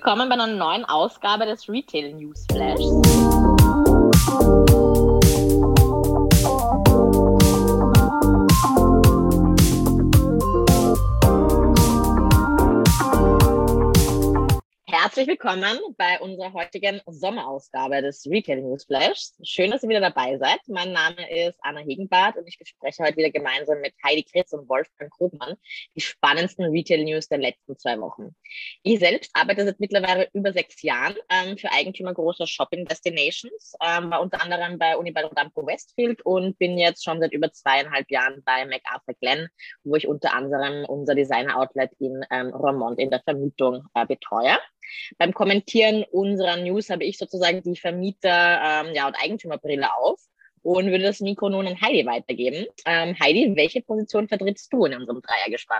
willkommen bei einer neuen Ausgabe des Retail News Flash. Herzlich willkommen bei unserer heutigen Sommerausgabe des Retail News Flash. Schön, dass ihr wieder dabei seid. Mein Name ist Anna Hegenbart und ich bespreche heute wieder gemeinsam mit Heidi Kritz und Wolfgang Grobmann die spannendsten Retail News der letzten 2 Wochen. Ich selbst arbeite seit mittlerweile über 6 Jahren für Eigentümer großer Shopping Destinations, war unter anderem bei Unibail Rodamco Westfield und bin jetzt schon seit über 2,5 Jahren bei MacArthur Glen, wo ich unter anderem unser Designer-Outlet in Roermond in der Vermietung betreue. Beim Kommentieren unserer News habe ich sozusagen die Vermieter- und Eigentümerbrille auf und würde das Mikro nun an Heidi weitergeben. Heidi, welche Position vertrittst du in unserem Dreiergespann?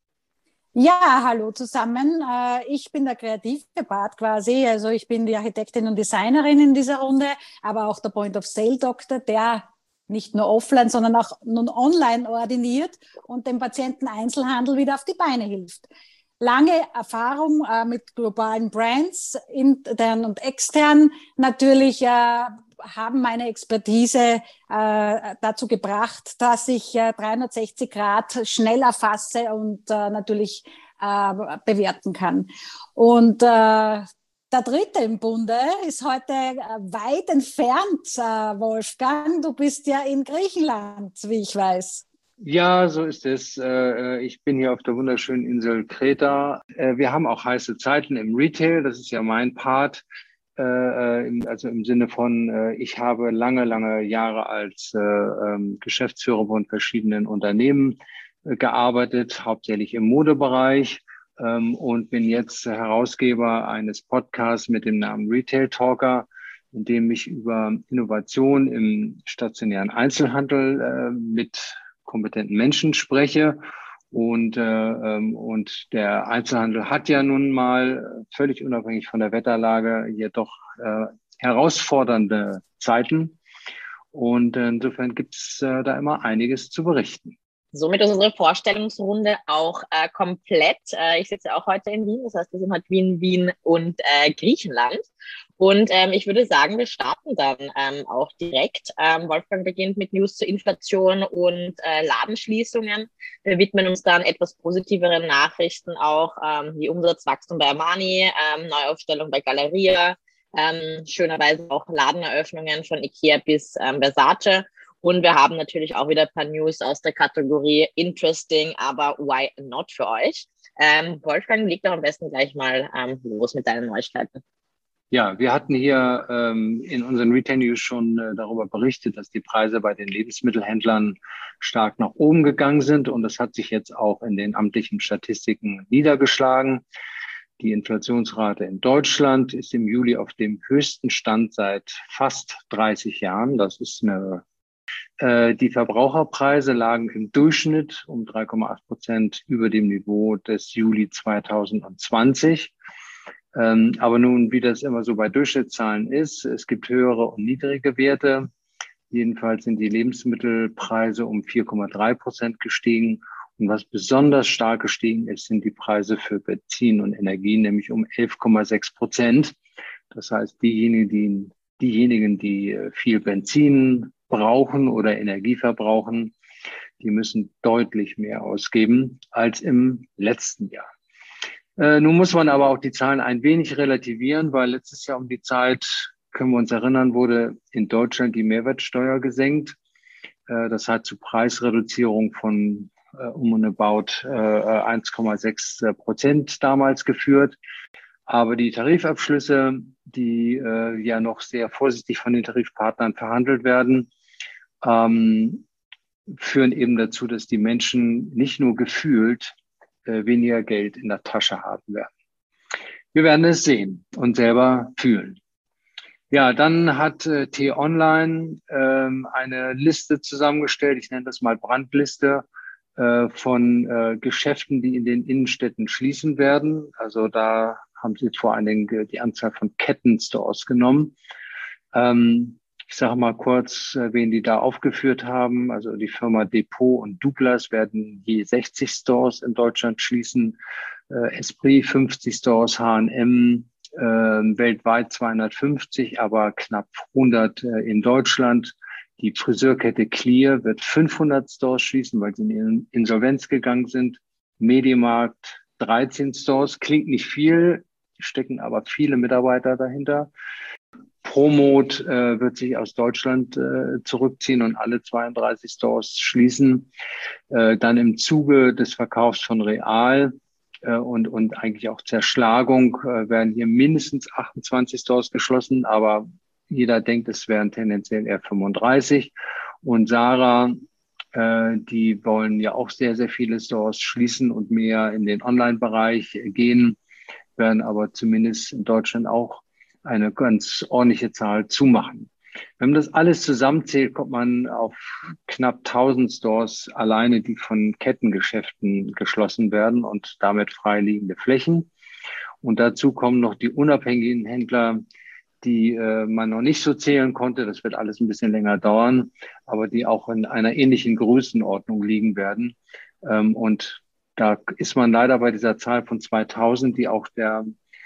Ja, hallo zusammen. Ich bin der kreative Part quasi. Also ich bin die Architektin und Designerin in dieser Runde, aber auch der Point-of-Sale-Doktor, der nicht nur offline, sondern auch nun online ordiniert und dem Patienten Einzelhandel wieder auf die Beine hilft. Lange Erfahrung mit globalen Brands, intern und extern. Natürlich haben meine Expertise dazu gebracht, dass ich 360 Grad schnell erfasse und natürlich bewerten kann. Und der Dritte im Bunde ist heute weit entfernt, Wolfgang. Du bist ja in Griechenland, wie ich weiß. Ja, so ist es. Ich bin hier auf der wunderschönen Insel Kreta. Wir haben auch heiße Zeiten im Retail. Das ist ja mein Part. Also im Sinne von, ich habe lange Jahre als Geschäftsführer von verschiedenen Unternehmen gearbeitet, hauptsächlich im Modebereich, und bin jetzt Herausgeber eines Podcasts mit dem Namen Retail Talker, in dem ich über Innovation im stationären Einzelhandel mit kompetenten Menschen spreche. Und der Einzelhandel hat ja nun mal völlig unabhängig von der Wetterlage jedoch herausfordernde Zeiten. Und insofern gibt es da immer einiges zu berichten. Somit ist unsere Vorstellungsrunde auch komplett. Ich sitze auch heute in Wien, das heißt, wir sind heute Wien und Griechenland. Und ich würde sagen, wir starten dann auch direkt. Wolfgang beginnt mit News zur Inflation und Ladenschließungen. Wir widmen uns dann etwas positiveren Nachrichten auch, wie Umsatzwachstum bei Armani, Neuaufstellung bei Galeria, schönerweise auch Ladeneröffnungen von Ikea bis Versace. Und wir haben natürlich auch wieder ein paar News aus der Kategorie Interesting, aber why not für euch? Wolfgang, leg doch am besten gleich mal los mit deinen Neuigkeiten. Ja, wir hatten hier in unseren Retail News schon darüber berichtet, dass die Preise bei den Lebensmittelhändlern stark nach oben gegangen sind. Und das hat sich jetzt auch in den amtlichen Statistiken niedergeschlagen. Die Inflationsrate in Deutschland ist im Juli auf dem höchsten Stand seit fast 30 Jahren. Die Verbraucherpreise lagen im Durchschnitt um 3,8% über dem Niveau des Juli 2020. Aber nun, wie das immer so bei Durchschnittszahlen ist, es gibt höhere und niedrige Werte. Jedenfalls sind die Lebensmittelpreise um 4,3% gestiegen. Und was besonders stark gestiegen ist, sind die Preise für Benzin und Energie, nämlich um 11,6%. Das heißt, diejenigen, die viel Benzin brauchen oder Energie verbrauchen, die müssen deutlich mehr ausgeben als im letzten Jahr. Nun muss man aber auch die Zahlen ein wenig relativieren, weil letztes Jahr um die Zeit, können wir uns erinnern, wurde in Deutschland die Mehrwertsteuer gesenkt. Das hat zu Preisreduzierung von um und about 1,6% damals geführt. Aber die Tarifabschlüsse, die ja noch sehr vorsichtig von den Tarifpartnern verhandelt werden, führen eben dazu, dass die Menschen nicht nur gefühlt weniger Geld in der Tasche haben werden. Wir werden es sehen und selber fühlen. Ja, dann hat T-Online eine Liste zusammengestellt, ich nenne das mal Brandliste, von Geschäften, die in den Innenstädten schließen werden. Also da haben sie vor allen Dingen die Anzahl von Kettenstores genommen. Ich sage mal kurz, wen die da aufgeführt haben. Also die Firma Depot und Douglas werden je 60 Stores in Deutschland schließen. Esprit 50 Stores, H&M weltweit 250, aber knapp 100 in Deutschland. Die Friseurkette Clear wird 500 Stores schließen, weil sie in Insolvenz gegangen sind. Mediamarkt 13 Stores, klingt nicht viel, stecken aber viele Mitarbeiter dahinter. Promot wird sich aus Deutschland zurückziehen und alle 32 Stores schließen. Dann im Zuge des Verkaufs von Real und eigentlich auch Zerschlagung werden hier mindestens 28 Stores geschlossen, aber jeder denkt, es wären tendenziell eher 35. Und Zara, die wollen ja auch sehr, sehr viele Stores schließen und mehr in den Online-Bereich gehen, werden aber zumindest in Deutschland auch eine ganz ordentliche Zahl zumachen. Wenn man das alles zusammenzählt, kommt man auf knapp 1000 Stores alleine, die von Kettengeschäften geschlossen werden und damit freiliegende Flächen. Und dazu kommen noch die unabhängigen Händler, die man noch nicht so zählen konnte. Das wird alles ein bisschen länger dauern, aber die auch in einer ähnlichen Größenordnung liegen werden. Und da ist man leider bei dieser Zahl von 2000, die auch der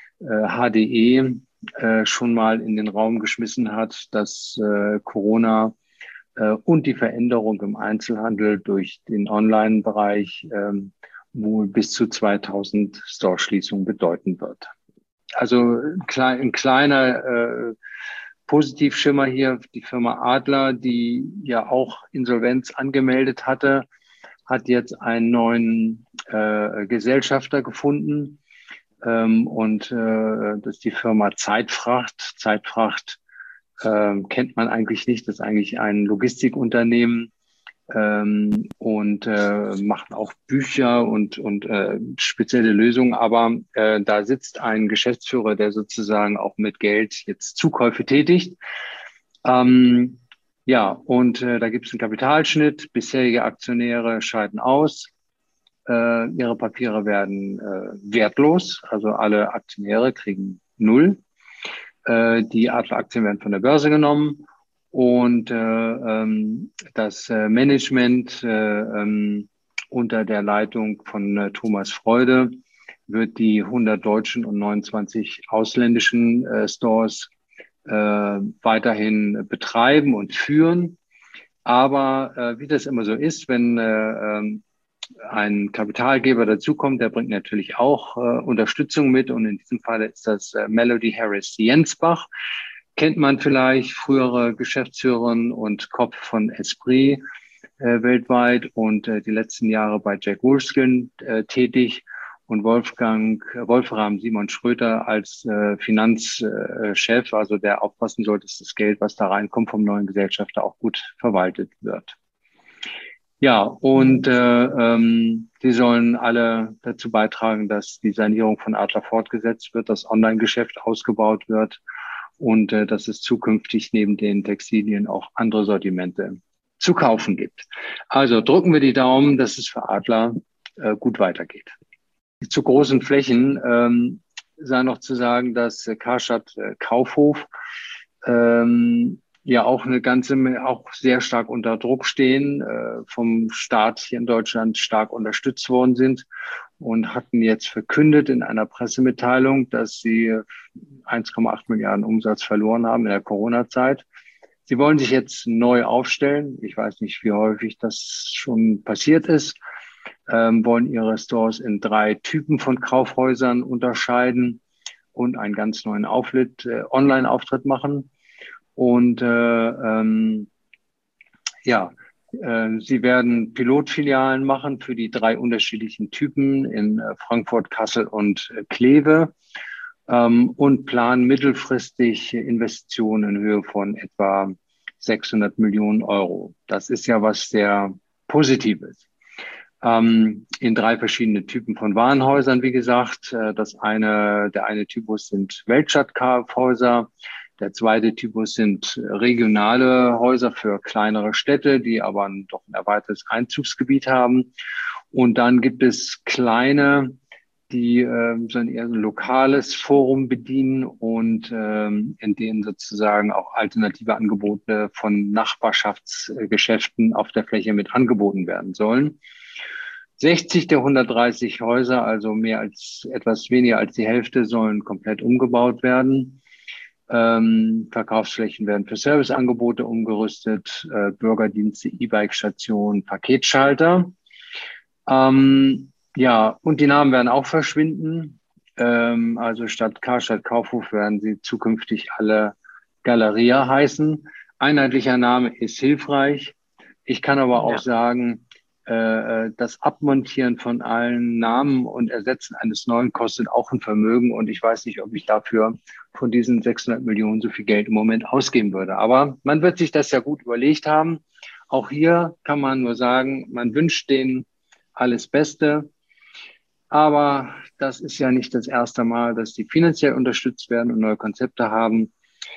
HDE schon mal in den Raum geschmissen hat, dass Corona und die Veränderung im Einzelhandel durch den Online-Bereich wohl bis zu 2000 Store-Schließungen bedeuten wird. Also ein kleiner Positivschimmer hier, die Firma Adler, die ja auch Insolvenz angemeldet hatte, hat jetzt einen neuen Gesellschafter gefunden. Das ist die Firma Zeitfracht. Zeitfracht kennt man eigentlich nicht. Das ist eigentlich ein Logistikunternehmen und machen auch Bücher und spezielle Lösungen. Aber da sitzt ein Geschäftsführer, der sozusagen auch mit Geld jetzt Zukäufe tätigt. Da gibt es einen Kapitalschnitt. Bisherige Aktionäre scheiden aus. Ihre Papiere werden wertlos, also alle Aktionäre kriegen 0. Die Adler-Aktien werden von der Börse genommen und das Management unter der Leitung von Thomas Freude wird die 100 deutschen und 29 ausländischen Stores weiterhin betreiben und führen. Aber wie das immer so ist, wenn ein Kapitalgeber dazukommt, der bringt natürlich auch Unterstützung mit. Und in diesem Fall ist das Melody Harris Jensbach. Kennt man vielleicht, frühere Geschäftsführerin und Kopf von Esprit weltweit und die letzten Jahre bei Jack Wolfskin tätig. Und Wolfram Simon Schröter als Finanzchef, also der aufpassen sollte, dass das Geld, was da reinkommt vom neuen Gesellschafter, auch gut verwaltet wird. Ja, und sie sollen alle dazu beitragen, dass die Sanierung von Adler fortgesetzt wird, das Online-Geschäft ausgebaut wird und dass es zukünftig neben den Textilien auch andere Sortimente zu kaufen gibt. Also drücken wir die Daumen, dass es für Adler gut weitergeht. Zu großen Flächen sei noch zu sagen, dass Karstadt Kaufhof ja auch auch sehr stark unter Druck stehen, vom Staat hier in Deutschland stark unterstützt worden sind und hatten jetzt verkündet in einer Pressemitteilung, dass sie 1,8 Milliarden Umsatz verloren haben in der Corona-Zeit. Sie wollen sich jetzt neu aufstellen. Ich weiß nicht, wie häufig das schon passiert ist. Wollen ihre Stores in 3 Typen von Kaufhäusern unterscheiden und einen ganz neuen Online-Auftritt machen. Und sie werden Pilotfilialen machen für die 3 unterschiedlichen Typen in Frankfurt, Kassel und Kleve und planen mittelfristig Investitionen in Höhe von etwa 600 Millionen Euro. Das ist ja was sehr Positives. In 3 verschiedene Typen von Warenhäusern, wie gesagt. Der eine Typus sind Weltstadtkaufhäuser. Der zweite Typus sind regionale Häuser für kleinere Städte, die aber doch ein erweitertes Einzugsgebiet haben. Und dann gibt es kleine, die so ein eher ein lokales Forum bedienen und in denen sozusagen auch alternative Angebote von Nachbarschaftsgeschäften auf der Fläche mit angeboten werden sollen. 60 der 130 Häuser, also etwas weniger als die Hälfte, sollen komplett umgebaut werden. Verkaufsflächen werden für Serviceangebote umgerüstet, Bürgerdienste, E-Bike-Stationen, Paketschalter. Ja, und die Namen werden auch verschwinden. Also statt Karstadt Kaufhof werden sie zukünftig alle Galeria heißen. Einheitlicher Name ist hilfreich. Ich kann aber auch sagen, das Abmontieren von allen Namen und Ersetzen eines neuen kostet auch ein Vermögen. Und ich weiß nicht, ob ich dafür von diesen 600 Millionen so viel Geld im Moment ausgeben würde. Aber man wird sich das ja gut überlegt haben. Auch hier kann man nur sagen, man wünscht denen alles Beste. Aber das ist ja nicht das erste Mal, dass die finanziell unterstützt werden und neue Konzepte haben.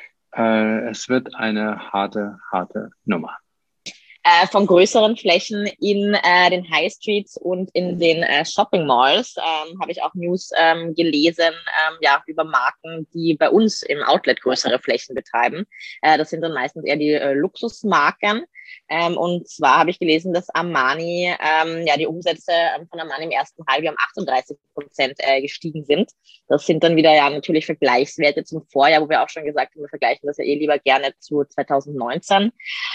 Es wird eine harte Nummer. Von größeren Flächen in den High Streets und in den Shopping Malls habe ich auch News gelesen, über Marken, die bei uns im Outlet größere Flächen betreiben. Das sind dann meistens eher die Luxusmarken. Und zwar habe ich gelesen, dass Armani, die Umsätze von Armani im ersten Halbjahr um 38% gestiegen sind. Das sind dann wieder natürlich Vergleichswerte zum Vorjahr, wo wir auch schon gesagt haben, wir vergleichen das ja lieber gerne zu 2019.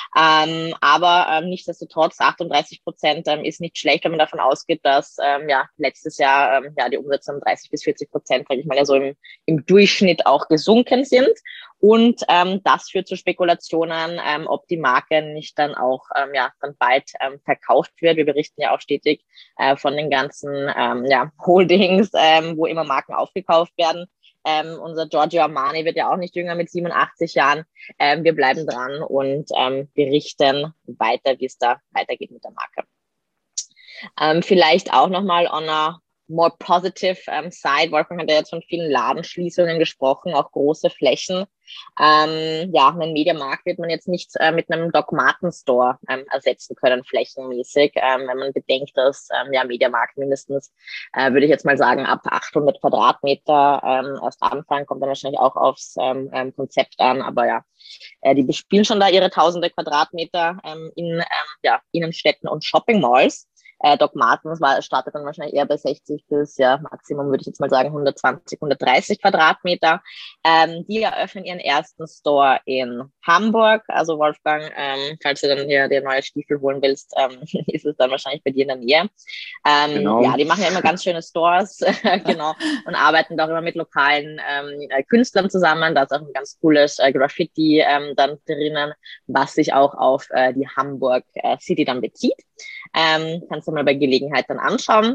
Aber nichtsdestotrotz 38% ist nicht schlecht, wenn man davon ausgeht, dass letztes Jahr die Umsätze um 30-40%, sage ich mal, ja so im Durchschnitt auch gesunken sind. Und das führt zu Spekulationen, ob die Marke nicht dann auch dann bald verkauft wird. Wir berichten ja auch stetig von den ganzen Holdings, wo immer Marken aufgekauft werden. Unser Giorgio Armani wird ja auch nicht jünger mit 87 Jahren. Wir bleiben dran und berichten weiter, wie es da weitergeht mit der Marke. Vielleicht auch nochmal on a more positive side. Wolfgang hat ja jetzt von vielen Ladenschließungen gesprochen, auch große Flächen. Einen Mediamarkt wird man jetzt nicht mit einem Doc Martens Store ersetzen können, flächenmäßig. Wenn man bedenkt, dass Mediamarkt mindestens, würde ich jetzt mal sagen, ab 800 Quadratmeter erst anfangen, kommt dann wahrscheinlich auch aufs Konzept an. Aber die bespielen schon da ihre tausende Quadratmeter in Innenstädten und Shopping Malls. Doc Martens startet dann wahrscheinlich eher bei 60 bis, Maximum würde ich jetzt mal sagen 120, 130 Quadratmeter. Die eröffnen ihren ersten Store in Hamburg. Also Wolfgang, falls du dann hier dir neue Stiefel holen willst, ist es dann wahrscheinlich bei dir in der Nähe. Genau. Ja, die machen ja immer ganz schöne Stores, genau, und arbeiten da auch immer mit lokalen Künstlern zusammen. Da ist auch ein ganz cooles Graffiti dann drinnen, was sich auch auf die Hamburg City dann bezieht. Kannst du mal bei Gelegenheit dann anschauen.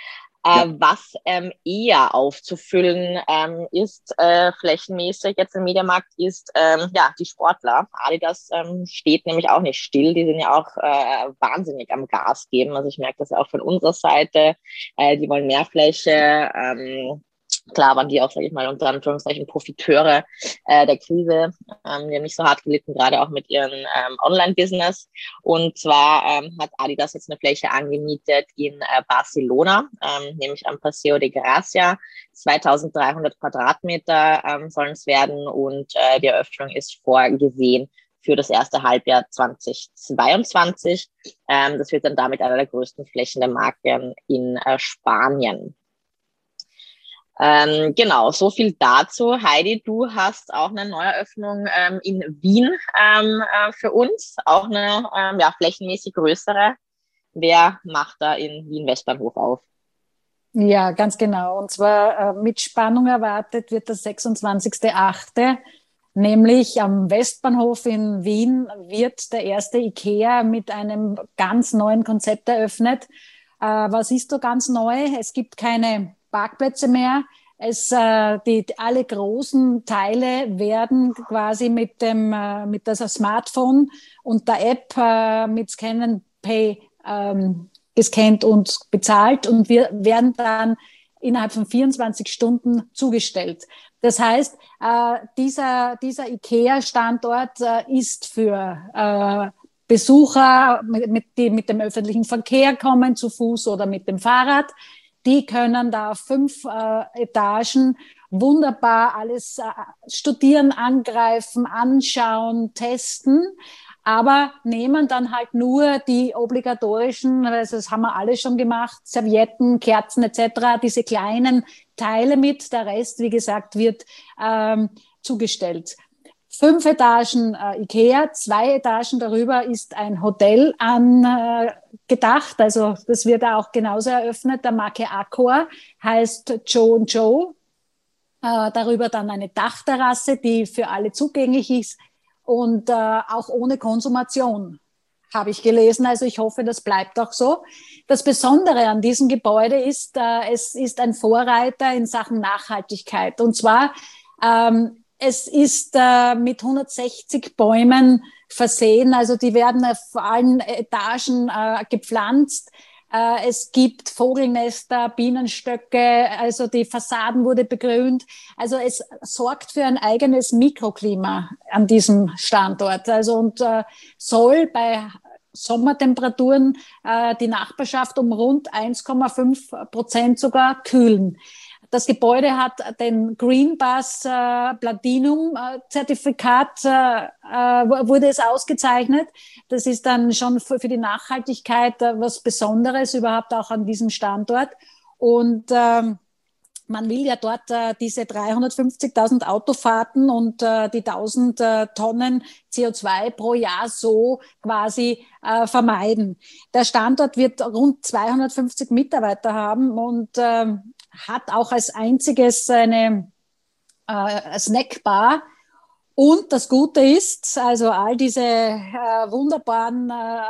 Was eher aufzufüllen ist, flächenmäßig jetzt im Mediamarkt, ist die Sportler. Adidas steht nämlich auch nicht still. Die sind ja auch wahnsinnig am Gas geben. Also ich merke das auch von unserer Seite. Die wollen mehr Fläche. Klar waren die auch, sage ich mal, unter Anführungszeichen Profiteure der Krise. Die haben nicht so hart gelitten, gerade auch mit ihrem Online-Business. Und zwar hat Adidas jetzt eine Fläche angemietet in Barcelona, nämlich am Paseo de Gracia. 2300 Quadratmeter sollen es werden und die Eröffnung ist vorgesehen für das erste Halbjahr 2022. Das wird dann damit einer der größten Flächen der Marke in Spanien. Genau, so viel dazu. Heidi, du hast auch eine Neueröffnung in Wien für uns, auch eine flächenmäßig größere. Wer macht da in Wien Westbahnhof auf? Ja, ganz genau. Und zwar mit Spannung erwartet wird das 26.8., nämlich am Westbahnhof in Wien wird der erste IKEA mit einem ganz neuen Konzept eröffnet. Was ist so ganz neu? Es gibt keine Parkplätze mehr. Alle großen Teile werden quasi mit das Smartphone und der App mit Scan and Pay gescannt und bezahlt und wir werden dann innerhalb von 24 Stunden zugestellt. Das heißt, dieser IKEA-Standort ist für Besucher, die mit dem öffentlichen Verkehr kommen, zu Fuß oder mit dem Fahrrad. Die können da 5 Etagen wunderbar alles studieren, angreifen, anschauen, testen. aber nehmen dann halt nur die obligatorischen, also das haben wir alle schon gemacht, Servietten, Kerzen etc., diese kleinen Teile mit. Der Rest, wie gesagt, wird zugestellt. 5 Etagen IKEA, 2 Etagen darüber ist ein Hotel angedacht. Also das wird auch genauso eröffnet. Der Marke Accor heißt Joe & Joe. Darüber dann eine Dachterrasse, die für alle zugänglich ist und auch ohne Konsumation, habe ich gelesen. Also ich hoffe, das bleibt auch so. Das Besondere an diesem Gebäude ist, es ist ein Vorreiter in Sachen Nachhaltigkeit. Und zwar, es ist mit 160 Bäumen versehen. Also die werden auf allen Etagen gepflanzt. Es gibt Vogelnester, Bienenstöcke, also die Fassaden wurde begrünt. Also es sorgt für ein eigenes Mikroklima an diesem Standort. Also und soll bei Sommertemperaturen die Nachbarschaft um rund 1,5% sogar kühlen. Das Gebäude hat den Green Bus Platinum Zertifikat, wurde es ausgezeichnet. Das ist dann schon für die Nachhaltigkeit was Besonderes überhaupt auch an diesem Standort. Und man will ja dort diese 350.000 Autofahrten und die 1.000 Tonnen CO2 pro Jahr so quasi vermeiden. Der Standort wird rund 250 Mitarbeiter haben und hat auch als einziges eine Snackbar. Und das Gute ist, also all diese wunderbaren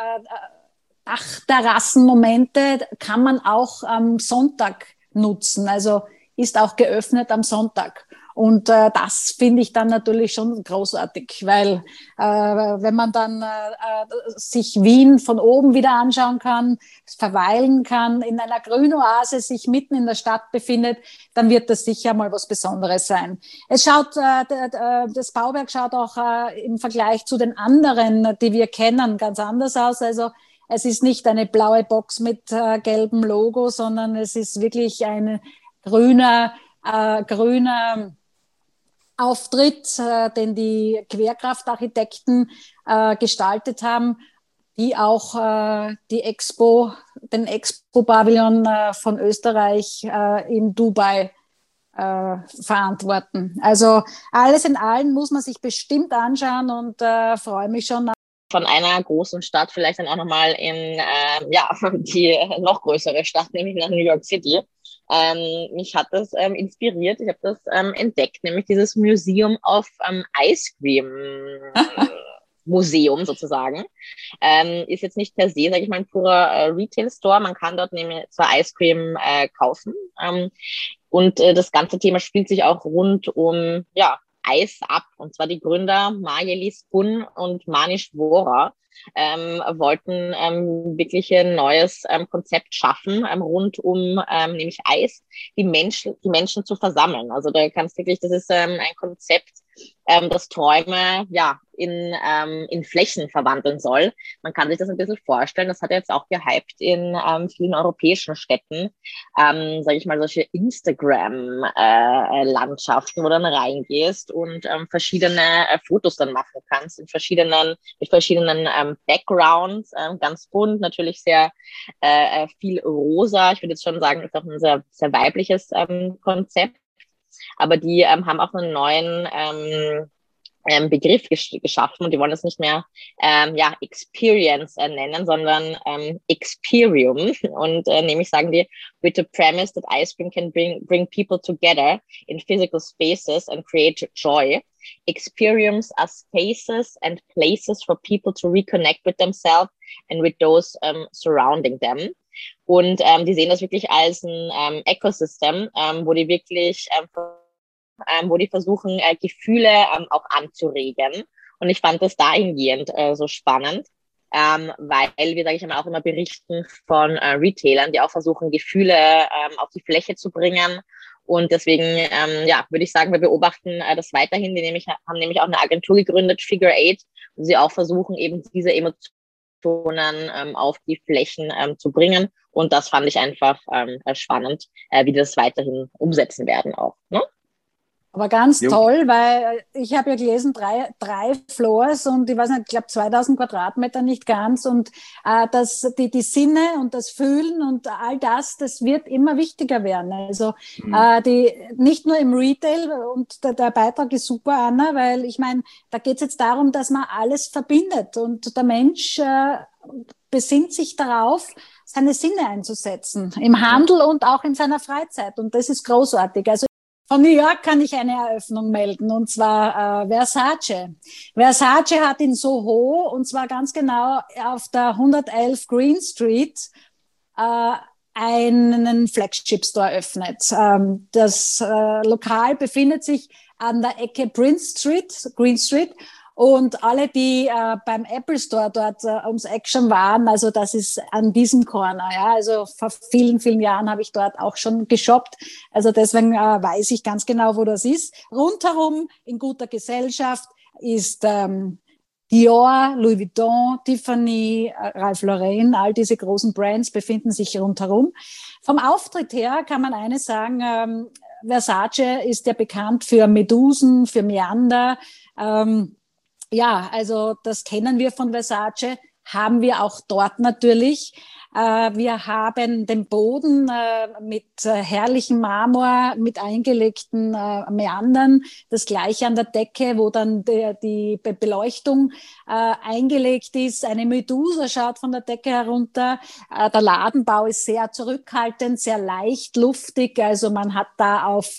Dachterrassenmomente kann man auch am Sonntag nutzen. Also ist auch geöffnet am Sonntag. Und das finde ich dann natürlich schon großartig, weil wenn man dann sich Wien von oben wieder anschauen kann, verweilen kann, in einer Grünoase sich mitten in der Stadt befindet, dann wird das sicher mal was Besonderes sein. Es schaut, das Bauwerk schaut auch im Vergleich zu den anderen, die wir kennen, ganz anders aus. Also es ist nicht eine blaue Box mit gelbem Logo, sondern es ist wirklich ein grüner Auftritt, den die Querkraftarchitekten gestaltet haben, die auch den Expo-Pavillon von Österreich in Dubai verantworten. Also alles in allem muss man sich bestimmt anschauen und freue mich schon. Von einer großen Stadt vielleicht dann auch nochmal in die noch größere Stadt, nämlich nach New York City. Mich hat das inspiriert. Ich habe das entdeckt, nämlich dieses Museum of Ice Cream Museum sozusagen. Ist jetzt nicht per se, sage ich mal, ein purer Retail-Store. Man kann dort nämlich zwar Ice Cream kaufen und das ganze Thema spielt sich auch rund um Eis ab. Und zwar die Gründer Marjelis Gunn und Manish Vora wollten wirklich ein neues Konzept schaffen rund um nämlich Eis, die Menschen zu versammeln. Also da kannst wirklich, das ist ein Konzept, das Träume in Flächen verwandeln soll. Man kann sich das ein bisschen vorstellen, das hat jetzt auch gehypt in vielen europäischen Städten, sage ich mal, solche Instagram-Landschaften, wo du dann reingehst und verschiedene Fotos dann machen kannst mit verschiedenen Backgrounds, ganz bunt, natürlich sehr viel rosa. Ich würde jetzt schon sagen, ist auch ein sehr, sehr weibliches Konzept. Aber die haben auch einen neuen Begriff geschaffen und die wollen das nicht mehr Experience nennen, sondern Experium. Und nämlich sagen die, with the premise that ice cream can bring people together in physical spaces and create joy. Experiums are spaces and places for people to reconnect with themselves and with those surrounding them. Und die sehen das wirklich als ein Ecosystem, wo die wirklich wo die versuchen, Gefühle auch anzuregen. Und ich fand das dahingehend so spannend, weil wir, sage ich mal, auch immer berichten von Retailern, die auch versuchen, Gefühle auf die Fläche zu bringen. Und deswegen, würde ich sagen, wir beobachten das weiterhin. Die haben nämlich auch eine Agentur gegründet, Figure 8, wo sie auch versuchen, eben diese Emotionen auf die Flächen zu bringen. Und das fand ich einfach spannend, wie die das weiterhin umsetzen werden auch. Ne? Aber ganz Jo. toll, weil ich habe ja gelesen, drei Floors und ich weiß nicht, ich glaube 2000 Quadratmeter, nicht ganz. Und die Sinne und das Fühlen und all das, das wird immer wichtiger werden. Also nicht nur im Retail, und der Beitrag ist super, Anna, weil ich meine, da geht es jetzt darum, dass man alles verbindet und der Mensch besinnt sich darauf, seine Sinne einzusetzen, im Handel und auch in seiner Freizeit. Und das ist großartig. Also von New York kann ich eine Eröffnung melden, und zwar Versace. Versace hat in Soho, und zwar ganz genau auf der 111 Green Street, einen Flagship-Store eröffnet. Das Lokal befindet sich an der Ecke Green Street. Und alle, die beim Apple Store dort ums Eck schon waren, also das ist an diesem Corner. Ja, also vor vielen, vielen Jahren habe ich dort auch schon geshoppt. Also deswegen weiß ich ganz genau, wo das ist. Rundherum in guter Gesellschaft ist Dior, Louis Vuitton, Tiffany, Ralph Lauren, all diese großen Brands befinden sich rundherum. Vom Auftritt her kann man eines sagen, Versace ist ja bekannt für Medusen, für Meander. Ja, also das kennen wir von Versace, haben wir auch dort natürlich. Wir haben den Boden mit herrlichem Marmor, mit eingelegten Meandern, das gleiche an der Decke, wo dann die Beleuchtung eingelegt ist. Eine Medusa schaut von der Decke herunter. Der Ladenbau ist sehr zurückhaltend, sehr leicht, luftig. Also man hat da auf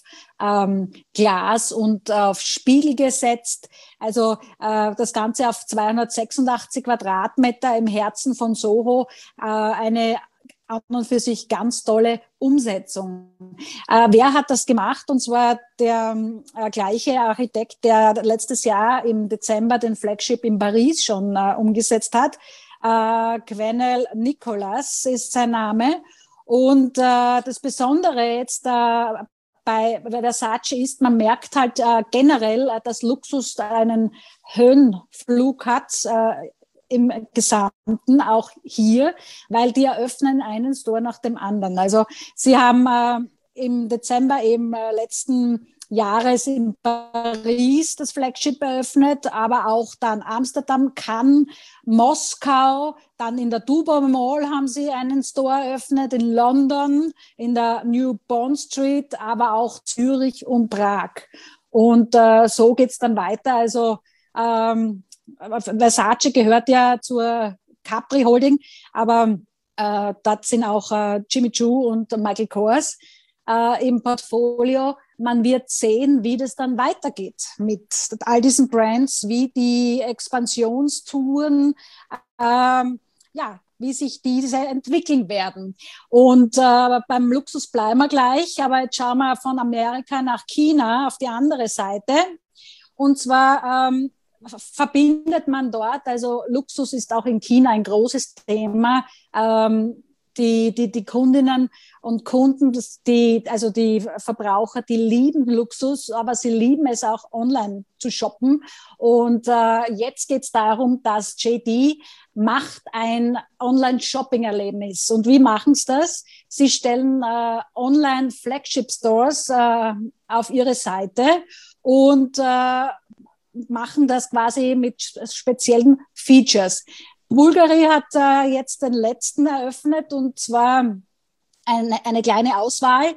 Glas und auf Spiegel gesetzt. Also das Ganze auf 286 Quadratmeter im Herzen von Soho. Eine an und für sich ganz tolle Umsetzung. Wer hat das gemacht? Und zwar der gleiche Architekt, der letztes Jahr im Dezember den Flagship in Paris schon umgesetzt hat. Quenel Nicolas ist sein Name. Und das Besondere jetzt bei Versace ist, man merkt halt generell, dass Luxus einen Höhenflug hat, im Gesamten, auch hier, weil die eröffnen einen Store nach dem anderen. Also sie haben im Dezember eben letzten Jahres in Paris das Flagship eröffnet, aber auch dann Amsterdam, Cannes, Moskau, dann in der Dubai Mall haben sie einen Store eröffnet, in London, in der New Bond Street, aber auch Zürich und Prag. Und so geht's dann weiter. Also Versace gehört ja zur Capri Holding, aber dort sind auch Jimmy Choo und Michael Kors im Portfolio. Man wird sehen, wie das dann weitergeht mit all diesen Brands, wie die Expansionstouren, ja, wie sich diese entwickeln werden. Und beim Luxus bleiben wir gleich, aber jetzt schauen wir von Amerika nach China auf die andere Seite. Und zwar verbindet man dort, also Luxus ist auch in China ein großes Thema. Die Kundinnen und Kunden, also die Verbraucher, die lieben Luxus, aber sie lieben es auch online zu shoppen. Und jetzt geht es darum, dass JD macht ein Online-Shopping-Erlebnis. Und wie machen sie das? Sie stellen Online-Flagship-Stores auf ihre Seite und machen das quasi mit speziellen Features. Bulgari hat jetzt den letzten eröffnet, und zwar eine kleine Auswahl,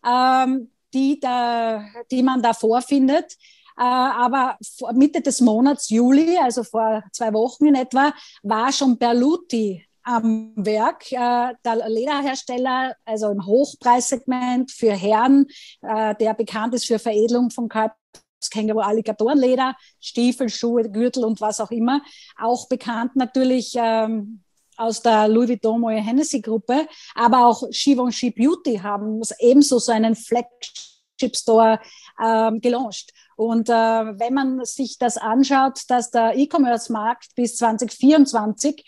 die man da vorfindet. Aber Mitte des Monats Juli, also vor 2 Wochen in etwa, war schon Berluti am Werk, der Lederhersteller, also im Hochpreissegment für Herren, der bekannt ist für Veredelung von Känguru, Alligatorenleder, Stiefel, Schuhe, Gürtel und was auch immer. Auch bekannt natürlich aus der Louis Vuitton Moet Hennessy Gruppe, aber auch Givenchy Beauty haben ebenso so einen Flagship Store gelauncht. Und wenn man sich das anschaut, dass der E-Commerce-Markt bis 2024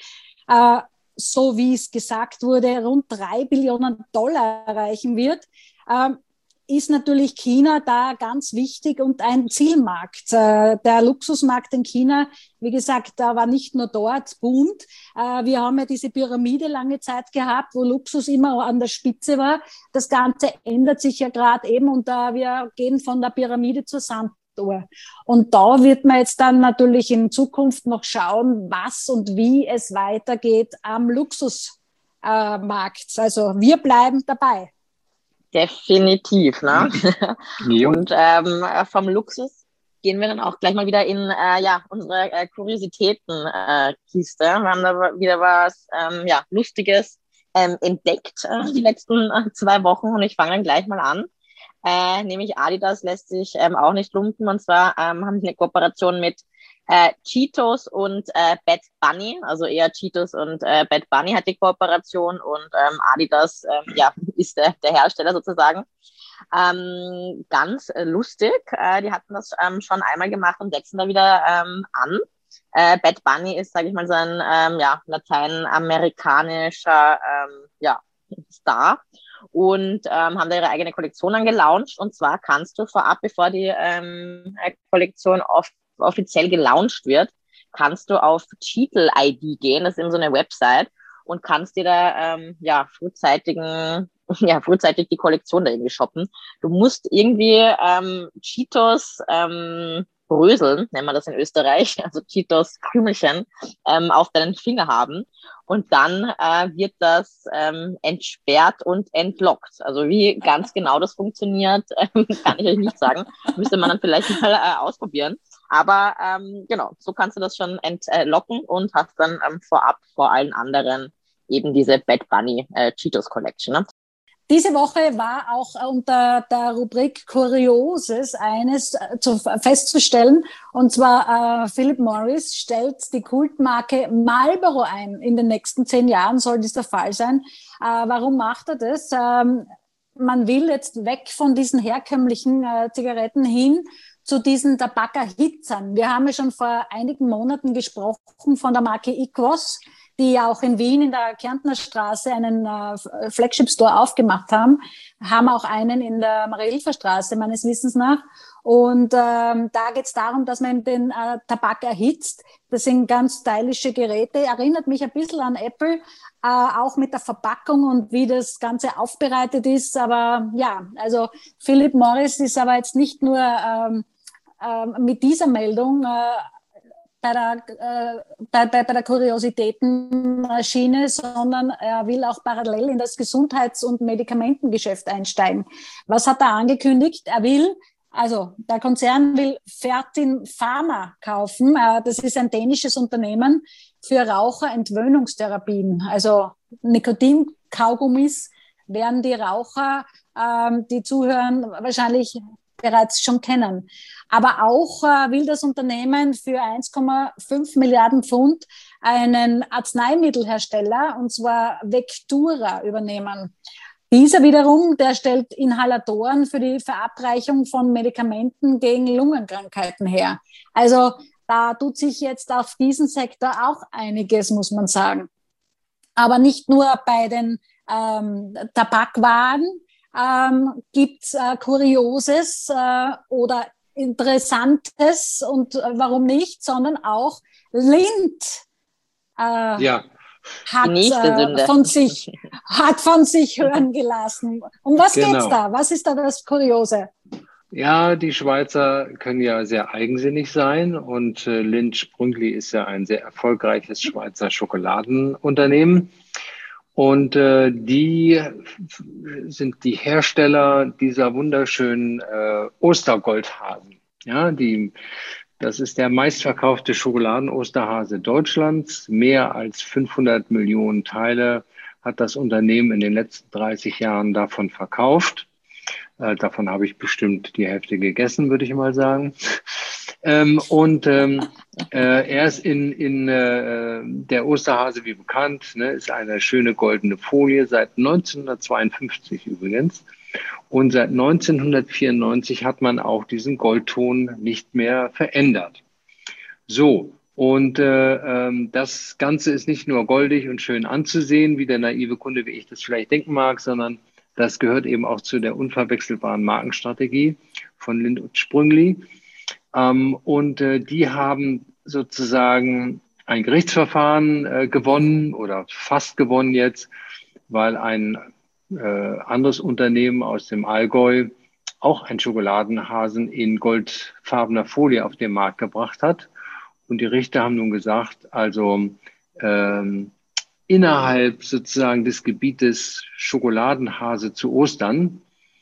so wie es gesagt wurde, rund $3 Billionen erreichen wird, ist natürlich China da ganz wichtig und ein Zielmarkt. Der Luxusmarkt in China, wie gesagt, da war nicht nur dort boomt. Wir haben ja diese Pyramide lange Zeit gehabt, wo Luxus immer an der Spitze war. Das Ganze ändert sich ja gerade eben und wir gehen von der Pyramide zur Sanduhr. Und da wird man jetzt dann natürlich in Zukunft noch schauen, was und wie es weitergeht am Luxusmarkt. Also wir bleiben dabei. Definitiv, ne? Jo. Und vom Luxus gehen wir dann auch gleich mal wieder in unsere Kuriositäten-Kiste. Wir haben da wieder was Lustiges entdeckt die letzten 2 Wochen und ich fange dann gleich mal an. Nämlich Adidas lässt sich auch nicht lumpen und zwar haben sie eine Kooperation mit Cheetos und Bad Bunny, also eher Cheetos und Bad Bunny hat die Kooperation und Adidas ist der Hersteller sozusagen. Ganz lustig, die hatten das schon einmal gemacht und setzen da wieder an. Bad Bunny ist, sage ich mal, so ein lateinamerikanischer Star und haben da ihre eigene Kollektion dann gelauncht und zwar kannst du vorab, bevor die Kollektion offiziell gelauncht wird, kannst du auf Cheetle ID gehen, das ist eben so eine Website und kannst dir da frühzeitig die Kollektion da irgendwie shoppen. Du musst irgendwie Cheetos Bröseln, nennt man das in Österreich, also Cheetos Krümelchen, auf deinen Finger haben und dann wird das entsperrt und entlockt. Also wie ganz genau das funktioniert, kann ich euch nicht sagen. Müsste man dann vielleicht mal ausprobieren. Aber genau, so kannst du das schon entlocken und hast dann vorab vor allen anderen eben diese Bad Bunny Cheetos Collection. Ne? Diese Woche war auch unter der Rubrik Kurioses eines festzustellen, und zwar Philip Morris stellt die Kultmarke Marlboro ein. In den nächsten 10 Jahren soll dies der Fall sein. Warum macht er das? Man will jetzt weg von diesen herkömmlichen Zigaretten hin zu diesen Tabakerhitzern. Wir haben ja schon vor einigen Monaten gesprochen von der Marke IQOS, die ja auch in Wien in der Kärntner Straße einen Flagship-Store aufgemacht haben auch einen in der Marie-Hilfer-Straße meines Wissens nach. Und da geht es darum, dass man den Tabak erhitzt. Das sind ganz stylische Geräte, erinnert mich ein bisschen an Apple, auch mit der Verpackung und wie das Ganze aufbereitet ist. Aber ja, also Philip Morris ist aber jetzt nicht nur mit dieser Meldung bei der Kuriositätenschiene, sondern er will auch parallel in das Gesundheits- und Medikamentengeschäft einsteigen. Was hat er angekündigt? Der Konzern will Fertin Pharma kaufen. Das ist ein dänisches Unternehmen für Raucherentwöhnungstherapien. Also Nikotinkaugummis werden die Raucher, die zuhören, wahrscheinlich bereits schon kennen. Aber auch will das Unternehmen für 1,5 Milliarden Pfund einen Arzneimittelhersteller, und zwar Vectura, übernehmen. Dieser wiederum, der stellt Inhalatoren für die Verabreichung von Medikamenten gegen Lungenkrankheiten her. Also da tut sich jetzt auf diesen Sektor auch einiges, muss man sagen. Aber nicht nur bei den Tabakwaren gibt's Kurioses oder Interessantes und warum nicht, sondern auch Lindt hat von sich hören gelassen. Um was geht's da? Was ist da das Kuriose? Ja, die Schweizer können ja sehr eigensinnig sein und Lindt Sprüngli ist ja ein sehr erfolgreiches Schweizer Schokoladenunternehmen. Und die sind die Hersteller dieser wunderschönen Ostergoldhasen. Ja, das ist der meistverkaufte Schokoladen-Osterhase Deutschlands. Mehr als 500 Millionen Teile hat das Unternehmen in den letzten 30 Jahren davon verkauft. Davon habe ich bestimmt die Hälfte gegessen, würde ich mal sagen. Er ist in der Osterhase, wie bekannt, ne, ist eine schöne goldene Folie, seit 1952 übrigens. Und seit 1994 hat man auch diesen Goldton nicht mehr verändert. So, und das Ganze ist nicht nur goldig und schön anzusehen, wie der naive Kunde, wie ich das vielleicht denken mag, sondern Das gehört eben auch zu der unverwechselbaren Markenstrategie von Lindt & Sprüngli. Die haben sozusagen ein Gerichtsverfahren gewonnen oder fast gewonnen jetzt, weil ein anderes Unternehmen aus dem Allgäu auch einen Schokoladenhasen in goldfarbener Folie auf den Markt gebracht hat. Und die Richter haben nun gesagt, also innerhalb sozusagen des Gebietes Schokoladenhase zu Ostern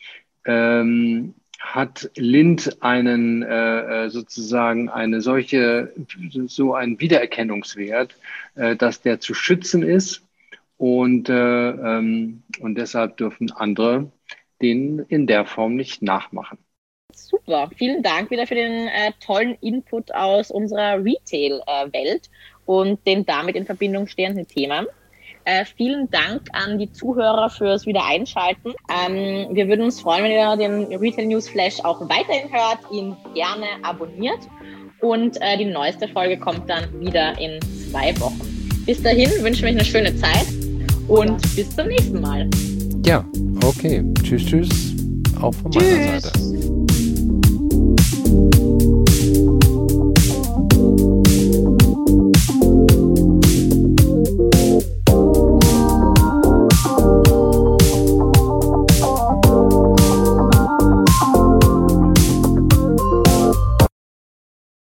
hat Lindt einen sozusagen eine solche, so einen Wiedererkennungswert, dass der zu schützen ist und deshalb dürfen andere den in der Form nicht nachmachen. Super, vielen Dank wieder für den tollen Input aus unserer Retail-Welt und den damit in Verbindung stehenden Themen. Vielen Dank an die Zuhörer fürs Wiedereinschalten. Wir würden uns freuen, wenn ihr den Retail News Flash auch weiterhin hört, ihn gerne abonniert und die neueste Folge kommt dann wieder in 2 Wochen. Bis dahin wünschen wir euch eine schöne Zeit und bis zum nächsten Mal. Ja, okay. Tschüss, tschüss. Auch von meiner Seite.